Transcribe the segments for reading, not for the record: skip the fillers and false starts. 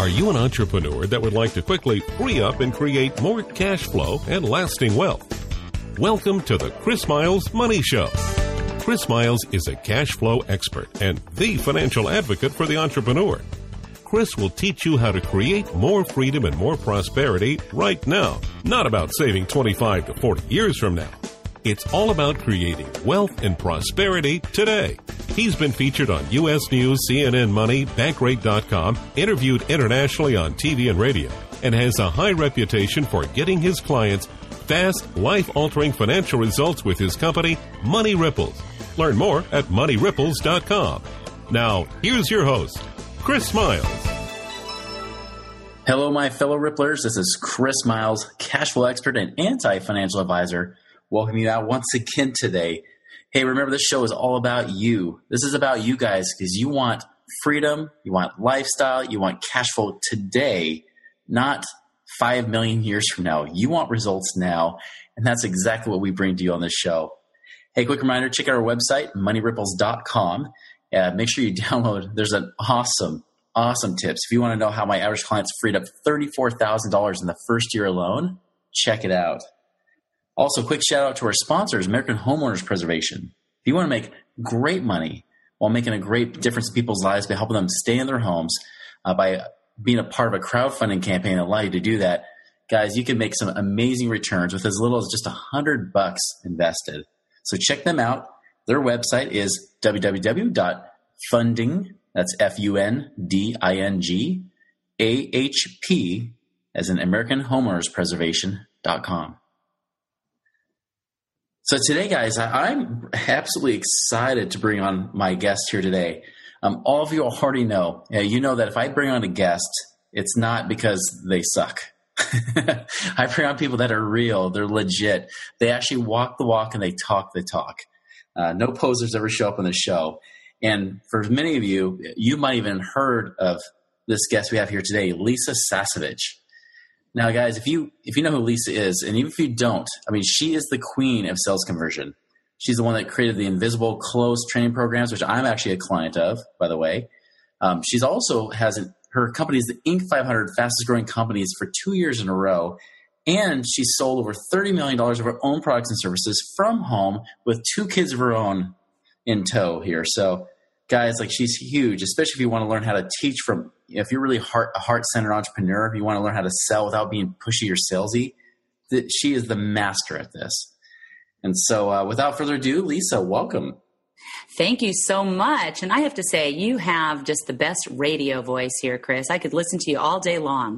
Are you an entrepreneur that would like to quickly free up and create more cash flow and lasting wealth? Welcome to the Chris Miles Money Show. Chris Miles is a cash flow expert and the financial advocate for the entrepreneur. Chris will teach you how to create more freedom and more prosperity right now. Not about saving 25 to 40 years from now. It's all about creating wealth and prosperity today. He's been featured on U.S. News, CNN Money, Bankrate.com, interviewed internationally on TV and radio, and has a high reputation for getting his clients fast, life-altering financial results with his company, Money Ripples. Learn more at MoneyRipples.com. Now, here's your host, Chris Miles. Hello, my fellow Ripplers. This is Chris Miles, cash flow expert and anti-financial advisor. Welcome you out once again today. Hey, remember this show is all about you. This is about you guys because you want freedom, you want lifestyle, you want cash flow today, not 5 million years from now. You want results now, and that's exactly what we bring to you on this show. Hey, quick reminder, check out our website, moneyripples.com. Make sure you download. There's an awesome tips. If you want to know how my average clients freed up $34,000 in the first year alone, check it out. Also, quick shout out to our sponsors, American Homeowners Preservation. If you want to make great money while making a great difference in people's lives by helping them stay in their homes, by being a part of a crowdfunding campaign that allow you to do that, guys, you can make some amazing returns with as little as just $100 invested. So check them out. Their website is www.funding, that's FUNDING, AHP, as in American Homeowners Preservation.com. So today, guys, I'm absolutely excited to bring on my guest here today. All of you already know, you know that if I bring on a guest, it's not because they suck. I bring on people that are real, they're legit. They actually walk the walk and they talk the talk. No posers ever show up on the show. And for many of you, you might even heard of this guest we have here today, Lisa Sasevich. Now, guys, if you know who Lisa is, and even if you don't, I mean, she is the queen of sales conversion. She's the one that created the Invisible Close training programs, which I'm actually a client of, by the way. She's also her company is the Inc. 500 fastest growing companies for 2 years in a row. And she's sold over $30 million of her own products and services from home with 2 kids of her own in tow here. So, guys, like, she's huge, especially if you want to learn how to teach from, if you're really a heart-centered entrepreneur, if you want to learn how to sell without being pushy or salesy, she is the master at this. And so without further ado, Lisa, welcome. Thank you so much. And I have to say, you have just the best radio voice here, Chris. I could listen to you all day long.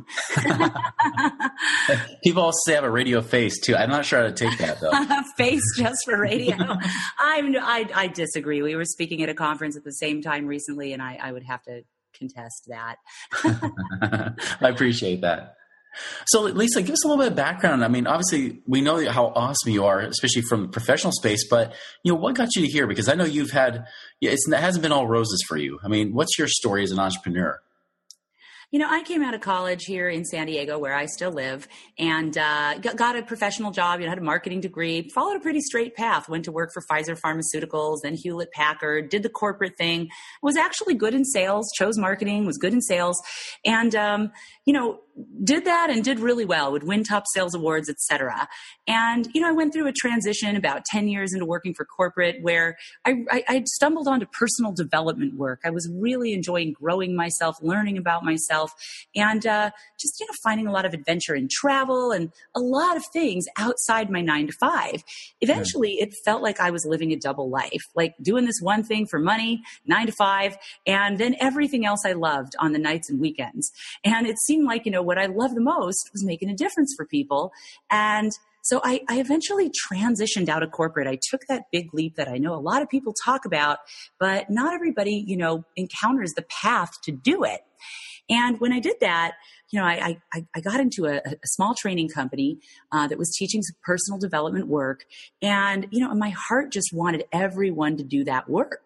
People also say I have a radio face, too. I'm not sure how to take that, though. Face just for radio. I disagree. We were speaking at a conference at the same time recently, and I would have to contest that. I appreciate that. So, Lisa, give us a little bit of background. I mean, obviously, we know how awesome you are, especially from the professional space. But, what got you here? Because I know you've had, it hasn't been all roses for you. I mean, what's your story as an entrepreneur? I came out of college here in San Diego, where I still live, and got a professional job. Had a marketing degree, followed a pretty straight path. Went to work for Pfizer Pharmaceuticals, then Hewlett Packard, did the corporate thing. Was actually good in sales, chose marketing, was good in sales, and did that and did really well, would win top sales awards, et cetera. And, I went through a transition about 10 years into working for corporate where I stumbled onto personal development work. I was really enjoying growing myself, learning about myself, and just, finding a lot of adventure in travel and a lot of things outside my 9 to 5. Eventually, it felt like I was living a double life, like doing this one thing for money, 9 to 5, and then everything else I loved on the nights and weekends. And it seemed like, what I loved the most was making a difference for people. And so I eventually transitioned out of corporate. I took that big leap that I know a lot of people talk about, but not everybody, encounters the path to do it. And when I did that, I got into a small training company that was teaching some personal development work. And, my heart just wanted everyone to do that work.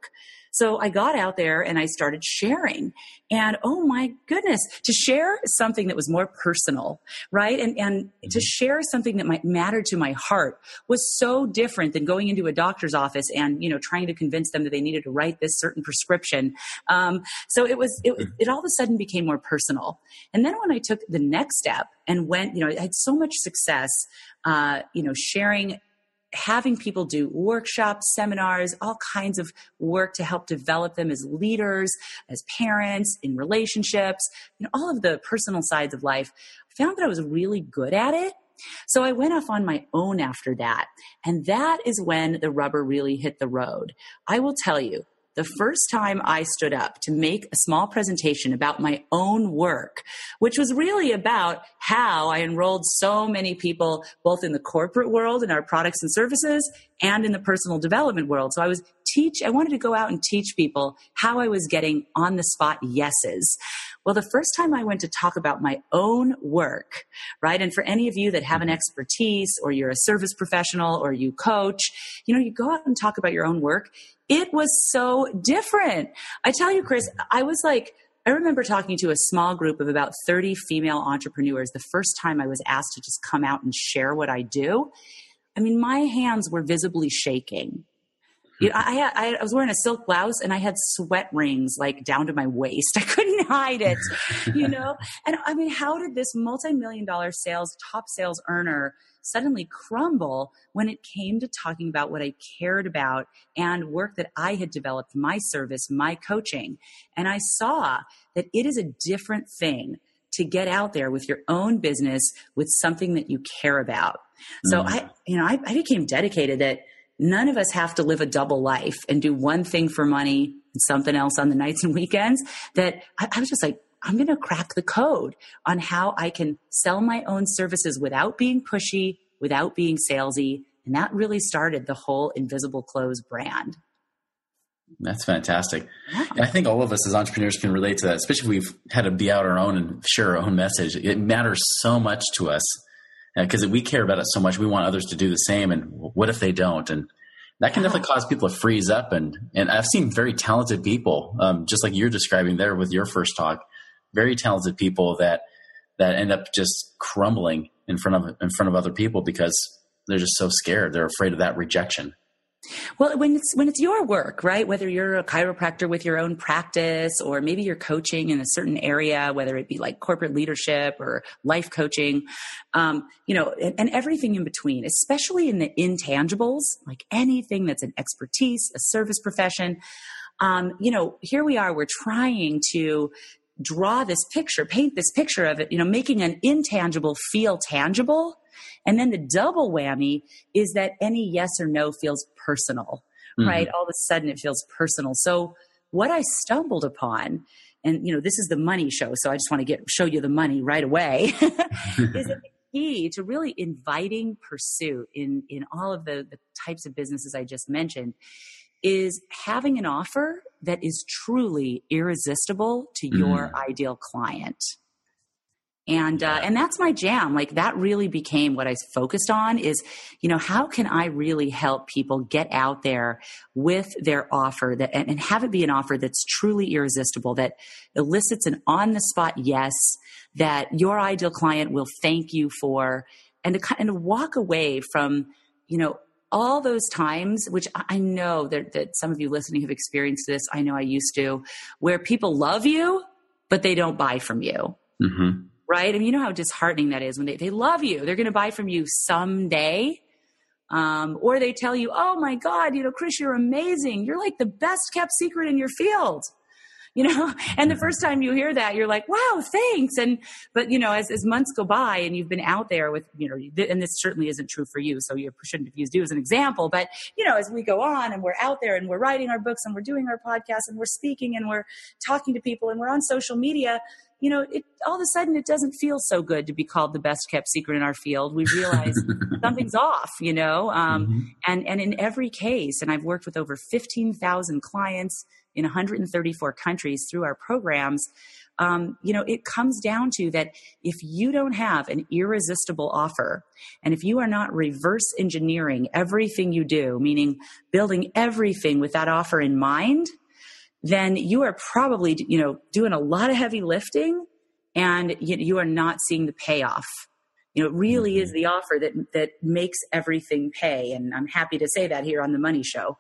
So I got out there and I started sharing, and oh my goodness, to share something that was more personal, right? And to share something that might matter to my heart was so different than going into a doctor's office and, trying to convince them that they needed to write this certain prescription. So it all of a sudden became more personal. And then when I took the next step and went, I had so much success, sharing, having people do workshops, seminars, all kinds of work to help develop them as leaders, as parents, in relationships, all of the personal sides of life. I found that I was really good at it. So I went off on my own after that. And that is when the rubber really hit the road. I will tell you, the first time I stood up to make a small presentation about my own work, which was really about how I enrolled so many people, both in the corporate world in our products and services and in the personal development world. So I wanted to go out and teach people how I was getting on the spot yeses. Well, the first time I went to talk about my own work, right? And for any of you that have an expertise, or you're a service professional, or you coach, you go out and talk about your own work. It was so different. I tell you, Chris, I remember talking to a small group of about 30 female entrepreneurs the first time I was asked to just come out and share what I do. I mean, my hands were visibly shaking. I was wearing a silk blouse and I had sweat rings like down to my waist. I couldn't hide it, And I mean, how did this multi-million-dollar top sales earner suddenly crumble when it came to talking about what I cared about and work that I had developed, my service, my coaching? And I saw that it is a different thing to get out there with your own business with something that you care about. So I became dedicated that none of us have to live a double life and do one thing for money and something else on the nights and weekends. That I was just like, I'm going to crack the code on how I can sell my own services without being pushy, without being salesy. And that really started the whole Invisible Close brand. That's fantastic. Yeah. And I think all of us as entrepreneurs can relate to that, especially if we've had to be out our own and share our own message. It matters so much to us because we care about it so much. We want others to do the same. And what if they don't? And that can definitely cause people to freeze up. And I've seen very talented people, just like you're describing there with your first talk, very talented people that end up just crumbling in front of other people because they're just so scared. They're afraid of that rejection. Well, when it's your work, right? Whether you're a chiropractor with your own practice, or maybe you're coaching in a certain area, whether it be like corporate leadership or life coaching, and everything in between, especially in the intangibles, like anything that's an expertise, a service profession. Here we are, we're trying to draw this picture, paint this picture of it, making an intangible feel tangible. And then the double whammy is that any yes or no feels personal, right? All of a sudden it feels personal. So what I stumbled upon, and this is the money show, so I just want to show you the money right away, is that the key to really inviting pursuit in all of the types of businesses I just mentioned is having an offer that is truly irresistible to your ideal client. And that's my jam. Like that really became what I focused on is, how can I really help people get out there with their offer and have it be an offer that's truly irresistible, that elicits an on the spot yes, that your ideal client will thank you for, and to walk away from, all those times, which I know that some of you listening have experienced this. I know I used to, where people love you, but they don't buy from you. Mm-hmm. Right? I mean, you know how disheartening that is when they love you. They're going to buy from you someday. Or they tell you, oh my God, Chris, you're amazing. You're like the best kept secret in your field. And the first time you hear that, you're like, wow, thanks. But as months go by and you've been out there with, and this certainly isn't true for you, so you shouldn't have used you as an example, but, as we go on and we're out there and we're writing our books and we're doing our podcasts and we're speaking and we're talking to people and we're on social media, all of a sudden it doesn't feel so good to be called the best kept secret in our field. We realize something's off, and in every case, and I've worked with over 15,000 clients in 134 countries through our programs, it comes down to that if you don't have an irresistible offer, and if you are not reverse engineering everything you do, meaning building everything with that offer in mind, then you are probably, doing a lot of heavy lifting, and you are not seeing the payoff. It really is the offer that makes everything pay. And I'm happy to say that here on the Money Show.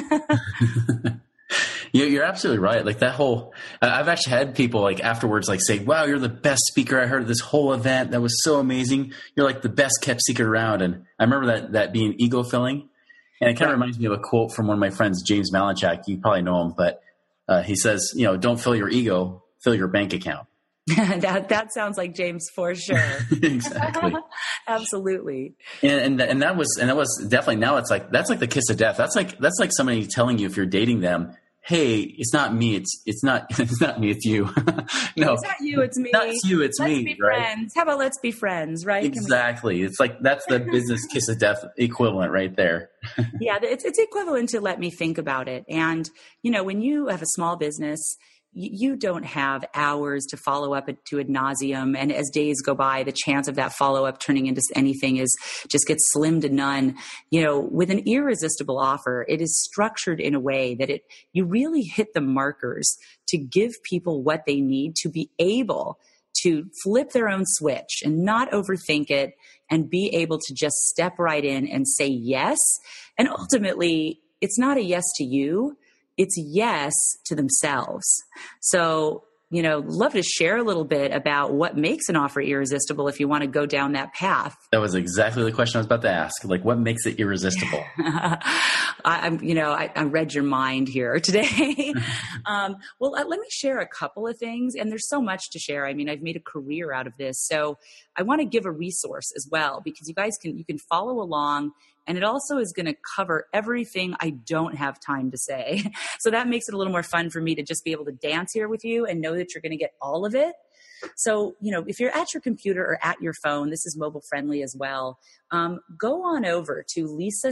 You're absolutely right. Like that whole, I've actually had people like afterwards, like say, wow, you're the best speaker I heard of this whole event. That was so amazing. You're like the best kept secret around. And I remember that being ego filling. And it kind of reminds me of a quote from one of my friends, James Malinchak. You probably know him, but he says, don't fill your ego, fill your bank account. that sounds like James for sure. Exactly. Absolutely. And that was definitely, now it's like, that's like the kiss of death. That's like somebody telling you, if you're dating them, hey, it's not me. It's not me. It's you. No, it's not you. It's me. Not you. It's let's me. Be right? friends. How about let's be friends? Right? Exactly. It's like, that's the business kiss of death equivalent right there. Yeah. It's equivalent to let me think about it. And, when you have a small business, you don't have hours to follow up to ad nauseum. And as days go by, the chance of that follow up turning into anything just gets slim to none. With an irresistible offer, it is structured in a way that you really hit the markers to give people what they need to be able to flip their own switch and not overthink it, and be able to just step right in and say yes. And ultimately, it's not a yes to you. It's yes to themselves. So, love to share a little bit about what makes an offer irresistible if you want to go down that path. That was exactly the question I was about to ask. Like, what makes it irresistible? I read your mind here today. Well, let me share a couple of things, and there's so much to share. I mean, I've made a career out of this. So I want to give a resource as well, because you guys can follow along. And it also is going to cover everything I don't have time to say. So that makes it a little more fun for me to just be able to dance here with you and know that you're going to get all of it. So, if you're at your computer or at your phone, this is mobile friendly as well. Go on over to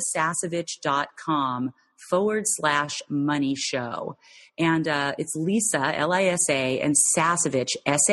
lisasasevich.com/money show. And it's Lisa, Lisa, and Sasevich,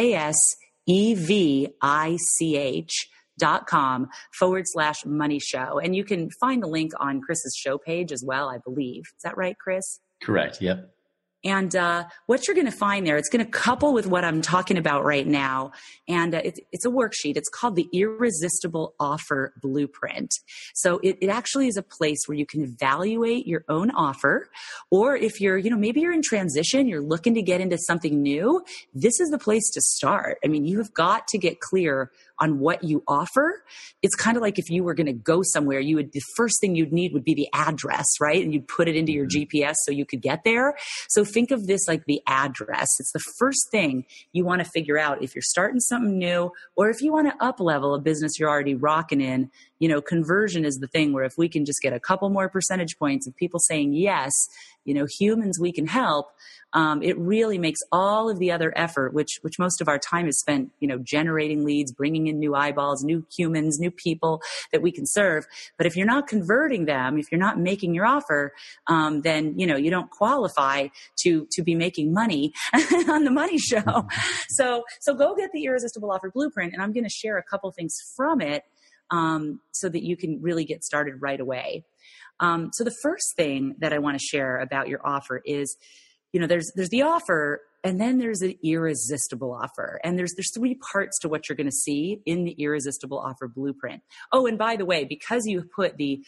SASEVICH.com/money show. And you can find the link on Chris's show page as well, I believe. Is that right, Chris? Correct. Yep. And what you're going to find there, it's going to couple with what I'm talking about right now. And it's a worksheet. It's called the Irresistible Offer Blueprint. So it actually is a place where you can evaluate your own offer. Or if you're, maybe you're in transition, you're looking to get into something new, this is the place to start. I mean, you have got to get clear on what you offer. It's kind of like if you were going to go somewhere, the first thing you'd need would be the address, right? And you'd put it into your GPS so you could get there. So think of this like the address. It's the first thing you want to figure out if you're starting something new, or if you want to up level a business you're already rocking in. Conversion is the thing where if we can just get a couple more percentage points of people saying yes, humans we can help. It really makes all of the other effort, which most of our time is spent, generating leads, bringing in new eyeballs, new humans, new people that we can serve. But if you're not converting them, if you're not making your offer, then, you don't qualify to be making money on the Money Show. So go get the Irresistible Offer Blueprint, and I'm going to share a couple things from it so that you can really get started right away. So the first thing that I want to share about your offer is, there's the offer, and then there's an irresistible offer. And there's three parts to what you're going to see in the Irresistible Offer Blueprint. Oh, and by the way, because you put the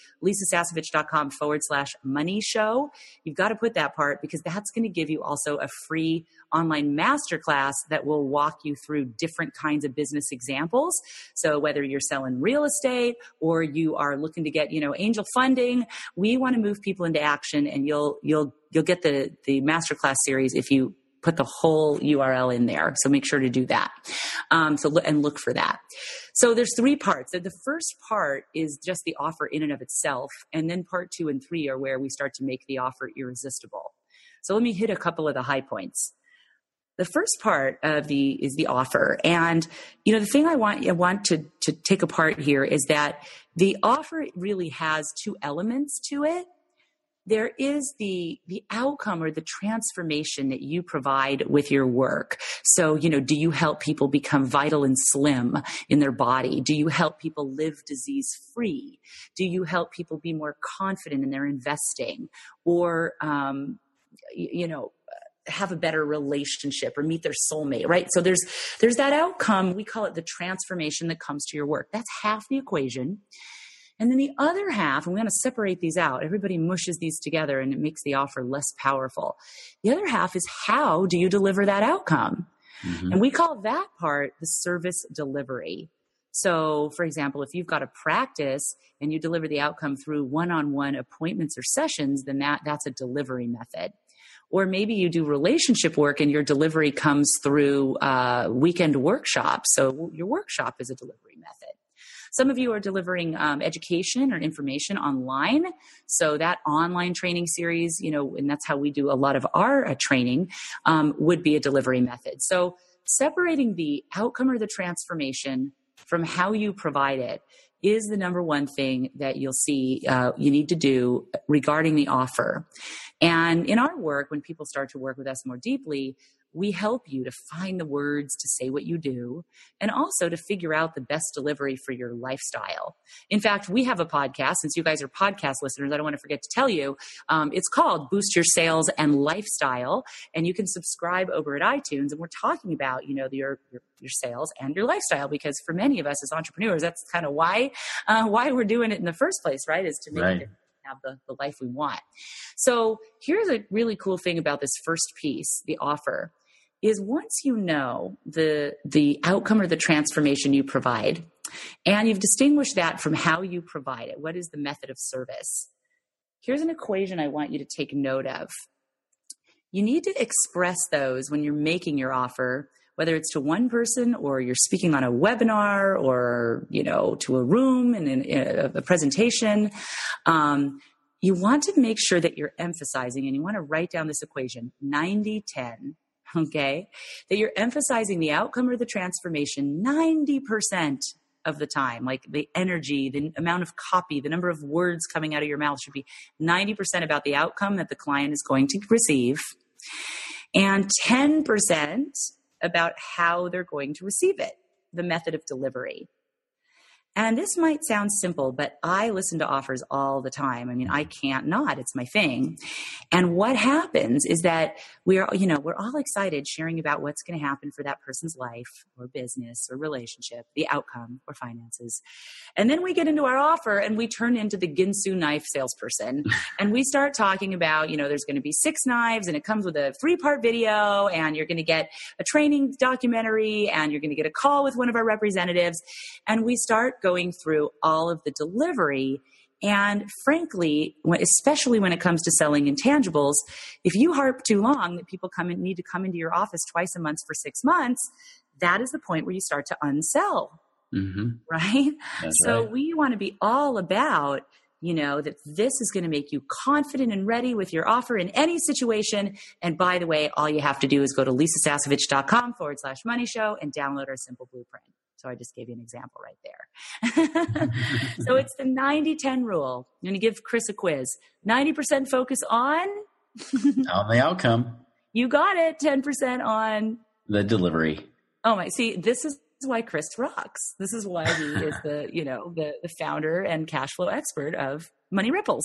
lisasasevich.com/money show, you've got to put that part, because that's going to give you also a free online masterclass that will walk you through different kinds of business examples. So whether you're selling real estate or you are looking to get, angel funding, we want to move people into action, and you'll get the masterclass series if you put the whole URL in there. So make sure to do that. And look for that. So there's three parts. The first part is just the offer in and of itself. And then part 2 and 3 are where we start to make the offer irresistible. So let me hit a couple of the high points. The first part is the offer. And, the thing I want to take apart here is that the offer really has 2 elements to it. There is the outcome or the transformation that you provide with your work. So, do you help people become vital and slim in their body? Do you help people live disease free? Do you help people be more confident in their investing? Or, have a better relationship or meet their soulmate, right? So there's that outcome. We call it the transformation that comes to your work. That's half the equation. And then the other half, and we want to separate these out. Everybody mushes these together and it makes the offer less powerful. The other half is, how do you deliver that outcome? Mm-hmm. And we call that part the service delivery. So, for example, if you've got a practice and you deliver the outcome through one-on-one appointments or sessions, then that's a delivery method. Or maybe you do relationship work and your delivery comes through weekend workshops. So your workshop is a delivery method. Some of you are delivering education or information online. So that online training series, and that's how we do a lot of our training, would be a delivery method. So separating the outcome or the transformation from how you provide it is the number one thing that you'll see you need to do regarding the offer. And in our work, when people start to work with us more deeply, we help you to find the words to say what you do and also to figure out the best delivery for your lifestyle. In fact, we have a podcast. Since you guys are podcast listeners, I don't want to forget to tell you, it's called Boost Your Sales and Lifestyle, and you can subscribe over at iTunes. And we're talking about, your sales and your lifestyle, because for many of us as entrepreneurs, that's kind of why we're doing it in the first place, right? Is to make it have the life we want. So here's a really cool thing about this first piece, the offer, is once you know the outcome or the transformation you provide, and you've distinguished that from how you provide it, what is the method of service? Here's an equation I want you to take note of. You need to express those when you're making your offer, whether it's to one person or you're speaking on a webinar or, to a room and in a presentation. You want to make sure that you're emphasizing, and you want to write down this equation, 90-10, okay? That you're emphasizing the outcome or the transformation 90% of the time. Like the energy, the amount of copy, the number of words coming out of your mouth should be 90% about the outcome that the client is going to receive, and 10% about how they're going to receive it, the method of delivery. And this might sound simple, but I listen to offers all the time. I mean, I can't not. It's my thing. And what happens is that we're all excited sharing about what's going to happen for that person's life or business or relationship, the outcome or finances. And then we get into our offer and we turn into the Ginsu knife salesperson. And we start talking about, there's going to be 6 knives and it comes with a 3-part video, and you're going to get a training documentary, and you're going to get a call with one of our representatives. And we start going through all of the delivery. And frankly, especially when it comes to selling intangibles, if you harp too long that people need to come into your office twice a month for 6 months, that is the point where you start to unsell, right? That's so right. We want to be all about, that this is going to make you confident and ready with your offer in any situation. And by the way, all you have to do is go to lisasasevich.com/money show and download our simple blueprint. So I just gave you an example right there. So it's the 90-10 rule. I'm going to give Chris a quiz. 90% focus on the outcome. You got it. 10% on the delivery. Oh my! See, this is why Chris rocks. This is why he is the founder and cash flow expert of Money Ripples.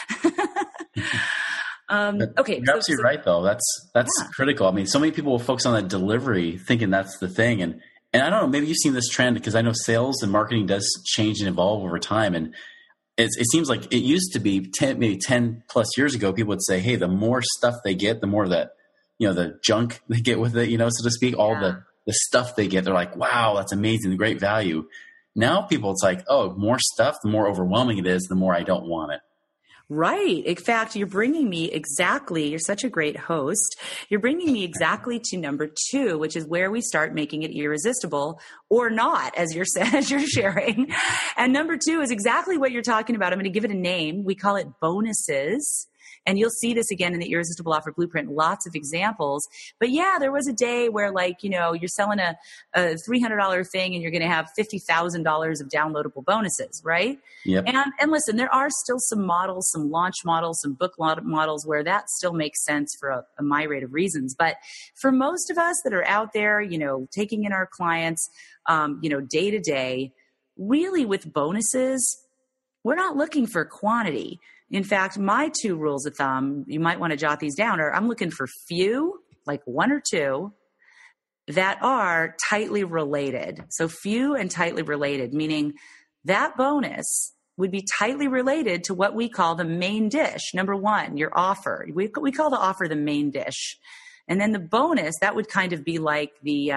Okay, you're absolutely right, though. That's critical. I mean, so many people will focus on that delivery, thinking that's the thing, and I don't know, maybe you've seen this trend, because I know sales and marketing does change and evolve over time. And it seems like it used to be maybe 10 plus years ago, people would say, hey, the more stuff they get, the more that, the junk they get with it, so to speak, all the stuff they get, they're like, wow, that's amazing, great value. Now people, it's like, oh, more stuff, the more overwhelming it is, the more I don't want it. Right. In fact, you're bringing me exactly, you're such a great host. You're bringing me exactly to number 2, which is where we start making it irresistible or not, as you're sharing. And number 2 is exactly what you're talking about. I'm going to give it a name. We call it bonuses. And you'll see this again in the Irresistible Offer Blueprint, lots of examples. But yeah, there was a day where you're selling a $300 thing and you're going to have $50,000 of downloadable bonuses, right? Yep. And listen, there are still some models, some launch models, some book models where that still makes sense for a myriad of reasons. But for most of us that are out there, taking in our clients, day to day, really with bonuses, we're not looking for quantity. In fact, my 2 rules of thumb, you might want to jot these down, are I'm looking for few like one or two, that are tightly related. So few and tightly related, meaning that bonus would be tightly related to what we call the main dish. Number one, your offer. We call the offer the main dish. And then the bonus, that would kind of be like the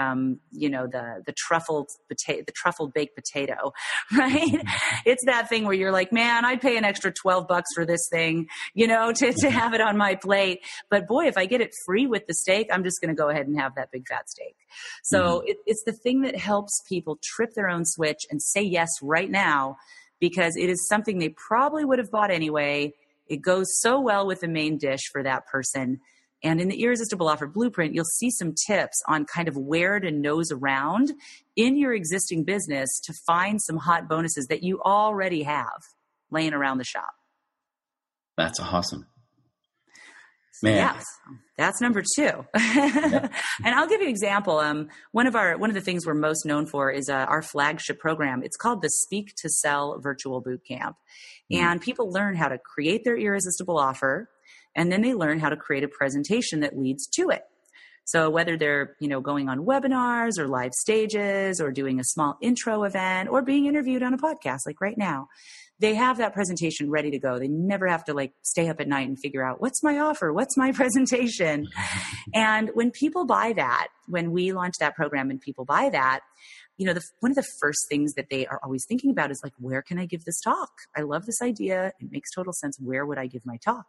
truffled potato, the truffled baked potato, right? It's that thing where you're like, man, I'd pay an extra $12 for this thing, to have it on my plate. But boy, if I get it free with the steak, I'm just going to go ahead and have that big fat steak. So it's the thing that helps people trip their own switch and say yes right now, because it is something they probably would have bought anyway. It goes so well with the main dish for that person. And in the Irresistible Offer Blueprint, you'll see some tips on kind of where to nose around in your existing business to find some hot bonuses that you already have laying around the shop. That's awesome. Man. Yes, that's number two. Yep. And I'll give you an example. One of the things we're most known for is our flagship program. It's called the Speak to Sell Virtual Bootcamp. And people learn how to create their irresistible offer, and then they learn how to create a presentation that leads to it. So whether they're, going on webinars or live stages or doing a small intro event or being interviewed on a podcast like right now, they have that presentation ready to go. They never have to stay up at night and figure out what's my offer, what's my presentation. And when people buy that, when we launch that program and people buy that, one of the first things that they are always thinking about is where can I give this talk? I love this idea. It makes total sense. Where would I give my talk?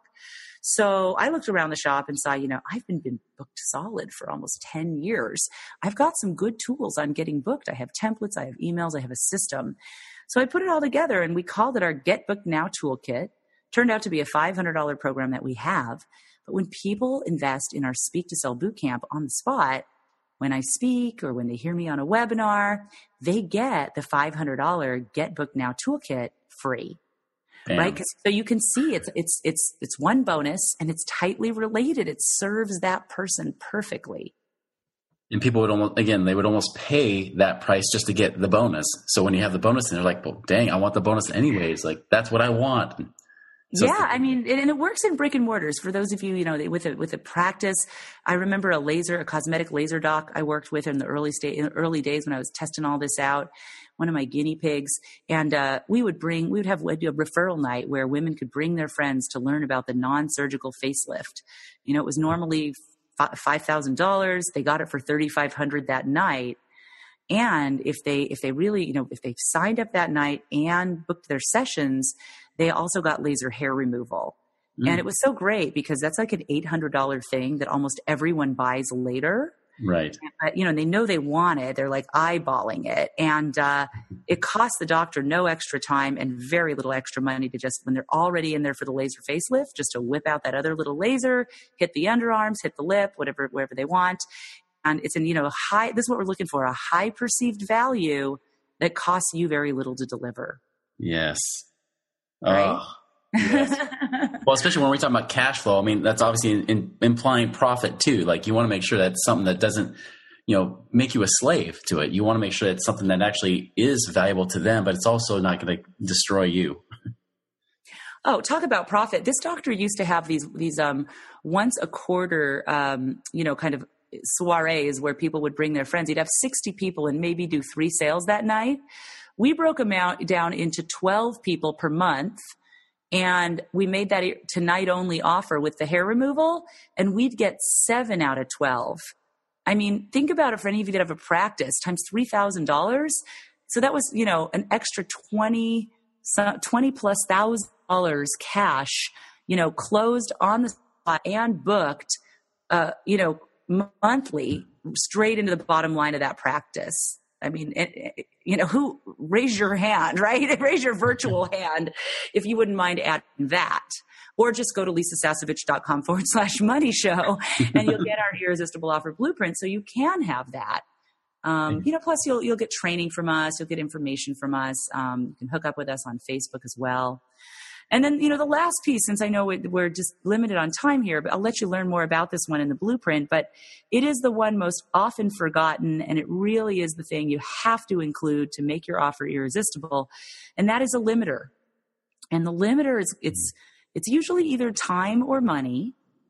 So I looked around the shop and saw, I've been booked solid for almost 10 years. I've got some good tools on getting booked. I have templates, I have emails, I have a system. So I put it all together and we called it our Get Booked Now Toolkit. Turned out to be a $500 program that we have. But when people invest in our Speak to Sell Bootcamp on the spot, when I speak or when they hear me on a webinar, they get the $500 Get Booked Now Toolkit free. Bam. Right? So you can see it's one bonus and it's tightly related. It serves that person perfectly. And people would almost pay that price just to get the bonus. So when you have the bonus and they're like, well, dang, I want the bonus anyways. That's what I want. So yeah, and it works in brick and mortars. For those of you, with a practice, I remember a cosmetic laser doc I worked with in the early days when I was testing all this out, one of my guinea pigs. And we would have a referral night where women could bring their friends to learn about the non-surgical facelift. It was normally $5,000. They got it for $3,500 that night. And if they really, if they signed up that night and booked their sessions, they also got laser hair removal. And it was so great because that's like an $800 thing that almost everyone buys later. Right. But, they know they want it. They're eyeballing it. And it costs the doctor no extra time and very little extra money to just, when they're already in there for the laser facelift, just to whip out that other little laser, hit the underarms, hit the lip, whatever they want. And it's this is what we're looking for, a high perceived value that costs you very little to deliver. Yes. Right? Yes. Well, especially when we're talking about cash flow, that's obviously implying profit too. You want to make sure that's something that doesn't, make you a slave to it. You want to make sure it's something that actually is valuable to them, but it's also not going to destroy you. Oh, talk about profit. This doctor used to have these once a quarter, kind of soirees where people would bring their friends. He'd have 60 people and maybe do 3 sales that night. We broke them down into 12 people per month. And we made that tonight only offer with the hair removal, and we'd get 7 out of 12. Think about it for any of you that have a practice times $3,000. So that was, an extra $20 plus $1,000 cash, closed on the spot and booked, monthly straight into the bottom line of that practice. Who raise your hand, right? Raise your virtual hand if you wouldn't mind adding that. Or just go to lisasasevich.com/money show and you'll get our Irresistible Offer Blueprint so you can have that. Plus you'll get training from us. You'll get information from us. You can hook up with us on Facebook as well. And then, the last piece, since I know we're just limited on time here, but I'll let you learn more about this one in the blueprint, but it is the one most often forgotten, and it really is the thing you have to include to make your offer irresistible, and that is a limiter. And the limiter is, it's usually either time or money,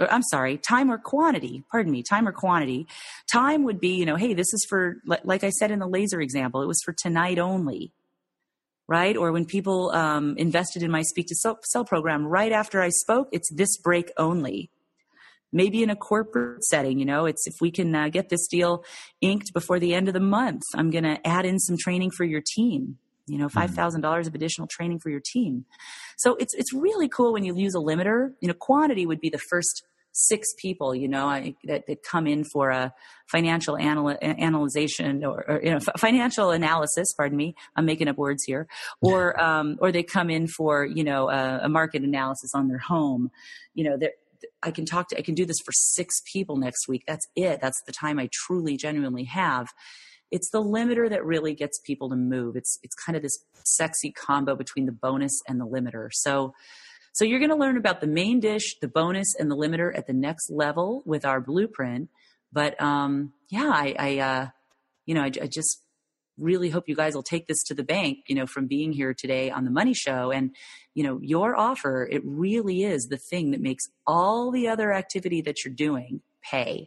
time or quantity. Pardon me, time or quantity. Time would be, hey, this is for, like I said in the laser example, it was for tonight only, right? Or when people invested in my Speak to Sell program, right after I spoke, it's this break only. Maybe in a corporate setting, it's if we can get this deal inked before the end of the month, I'm going to add in some training for your team. $5,000 of additional training for your team. So it's really cool when you use a limiter. Quantity would be the first 6 people, that come in for a financial analyzation or financial analysis. Pardon me, I'm making up words here. Or they come in for a market analysis on their home. I can do this for 6 people next week. That's it. That's the time I truly, genuinely have. It's the limiter that really gets people to move. It's kind of this sexy combo between the bonus and the limiter. So you're going to learn about the main dish, the bonus, and the limiter at the next level with our blueprint. But I just really hope you guys will take this to the bank, from being here today on the Money Show. And, your offer, it really is the thing that makes all the other activity that you're doing pay.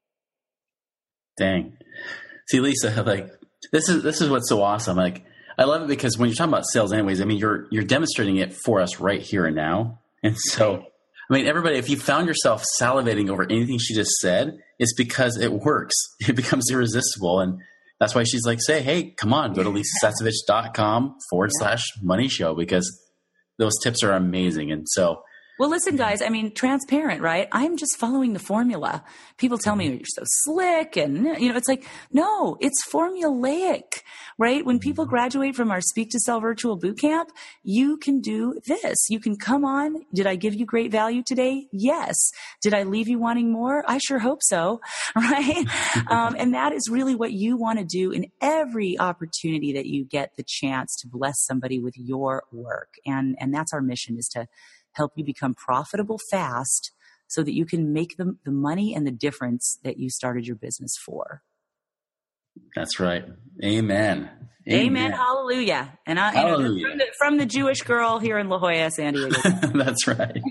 Dang. See, Lisa, this is what's so awesome. I love it because when you're talking about sales anyways, you're demonstrating it for us right here and now. And so, everybody, if you found yourself salivating over anything she just said, it's because it works. It becomes irresistible. And that's why she's like, hey, come on, go to lisasasevich.com/money show, because those tips are amazing. And so, well, listen, guys, transparent, right? I'm just following the formula. People tell me you're so slick and, it's like, no, it's formulaic, right? When people graduate from our Speak to Sell virtual bootcamp, you can do this. You can come on. Did I give you great value today? Yes. Did I leave you wanting more? I sure hope so, right? And that is really what you want to do in every opportunity that you get the chance to bless somebody with your work. And that's our mission, is to help you become profitable fast so that you can make the money and the difference that you started your business for. That's right. Amen. Hallelujah. And hallelujah. From the Jewish girl here in La Jolla, San Diego. That's right.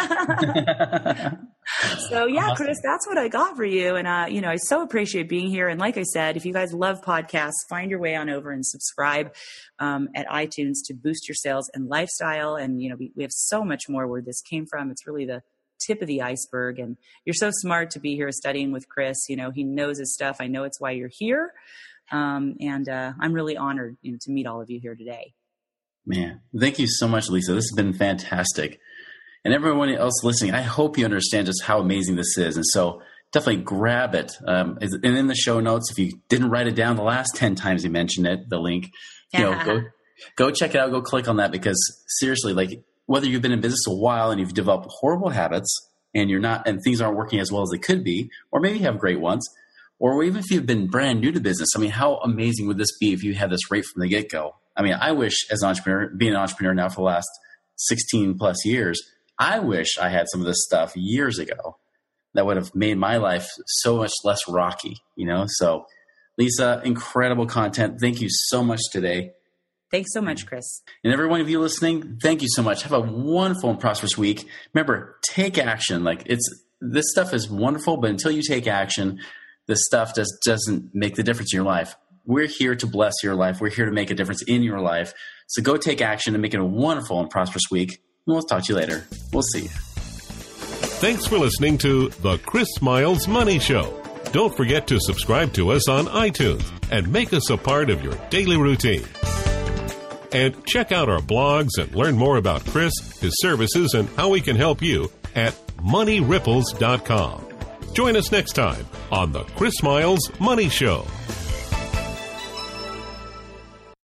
So yeah, awesome. Chris, that's what I got for you. And, I so appreciate being here. And like I said, if you guys love podcasts, find your way on over and subscribe at iTunes to boost your sales and lifestyle. And, we have so much more where this came from. It's really the tip of the iceberg. And you're so smart to be here studying with Chris. He knows his stuff. I know it's why you're here. And I'm really honored to meet all of you here today. Man, thank you so much, Lisa. This has been fantastic. And everyone else listening, I hope you understand just how amazing this is. And so definitely grab it. And in the show notes, if you didn't write it down the last 10 times you mentioned it, the link, go check it out. Go click on that, because seriously, whether you've been in business a while and you've developed horrible habits and things aren't working as well as they could be, or maybe you have great ones, or even if you've been brand new to business, how amazing would this be if you had this right from the get-go? I wish, as an entrepreneur, being an entrepreneur now for the last 16 plus years, I wish I had some of this stuff years ago that would have made my life so much less rocky, So, Lisa, incredible content. Thank you so much today. Thanks so much, Chris. And every one of you listening, thank you so much. Have a wonderful and prosperous week. Remember, take action. This stuff is wonderful, but until you take action, this stuff just doesn't make the difference in your life. We're here to bless your life. We're here to make a difference in your life. So go take action and make it a wonderful and prosperous week. And we'll talk to you later. We'll see you. Thanks for listening to The Chris Miles Money Show. Don't forget to subscribe to us on iTunes and make us a part of your daily routine. And check out our blogs and learn more about Chris, his services, and how we can help you at moneyripples.com. Join us next time on The Chris Miles Money Show.